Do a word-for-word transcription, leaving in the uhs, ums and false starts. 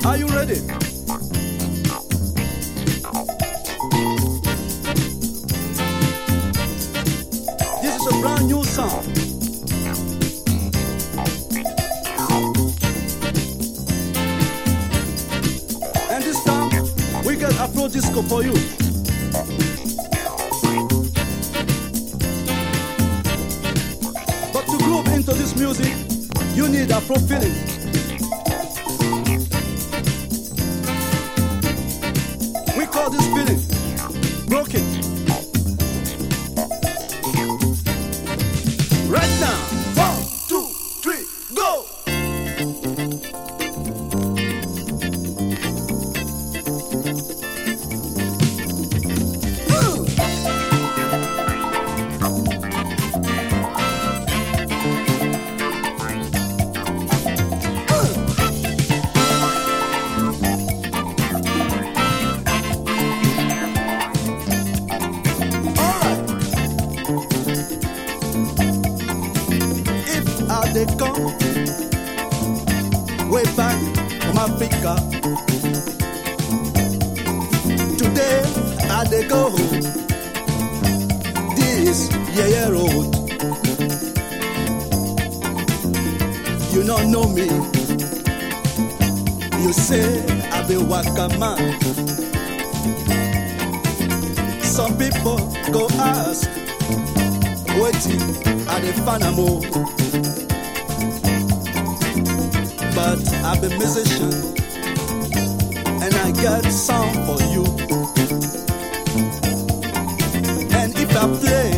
Are you ready? This is a brand new song. And this time, we got Afro Disco for you. But to groove into this music, you need Afro feeling. We call this feeling broken. Right now, one, two, three, go! They come way back from Africa. Today I they go this yeah, yeah road. You don't know me. You say I be waka man. Some people go ask, waiting at the Panama. But I'm a musician and I got song for you. And if I play